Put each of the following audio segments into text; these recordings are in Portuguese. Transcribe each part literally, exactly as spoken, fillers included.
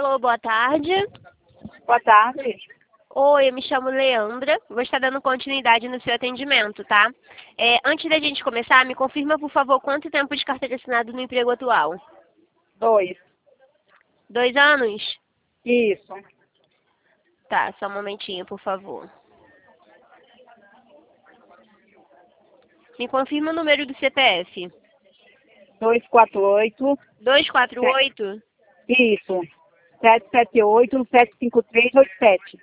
Alô, boa tarde. Boa tarde. Oi, eu me chamo Leandra. Vou estar dando continuidade no seu atendimento, tá? É, antes da gente começar, me confirma, por favor, quanto tempo de carteira assinada no emprego atual? Dois. Dois anos? Isso. Tá, só um momentinho, por favor. Me confirma o número do C P F. Dois quatro oito. dois quatro oito? Isso. Sete sete oito sete cinco três oito sete.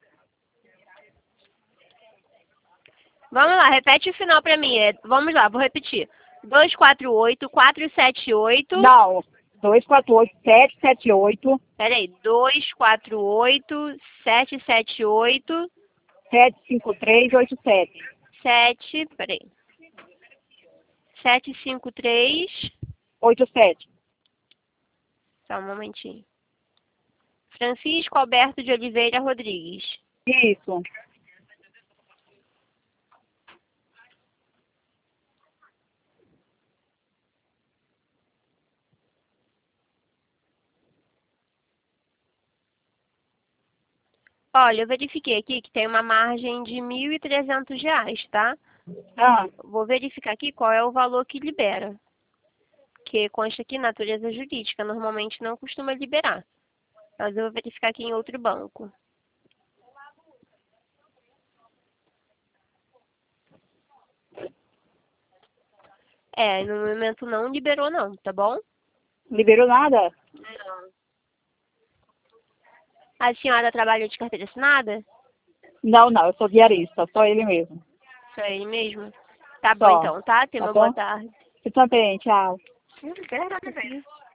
Vamos lá, repete o final pra mim. É, vamos lá, vou repetir. dois quatro oito quatro sete oito. Não. Dois quatro oito sete sete oito. Peraí, dois quatro oito sete sete oito. Sete cinco três oito sete. sete, peraí. sete cinco três. Oito sete. Só um momentinho. Francisco Alberto de Oliveira Rodrigues. Isso. Olha, eu verifiquei aqui que tem uma margem de mil e trezentos reais, tá? Ah, Vou verificar aqui qual é o valor que libera. Que consta aqui natureza jurídica, normalmente não costuma liberar. Mas eu vou verificar aqui em outro banco. É, no momento não liberou não, tá bom? liberou nada? Não. A senhora trabalha de carteira assinada? Não, não. Eu sou diarista. Só ele mesmo. Só ele mesmo? Tá bom Só. então, tá? Tenha Tá uma boa bom? tarde. Você também. Tchau. Sim, quero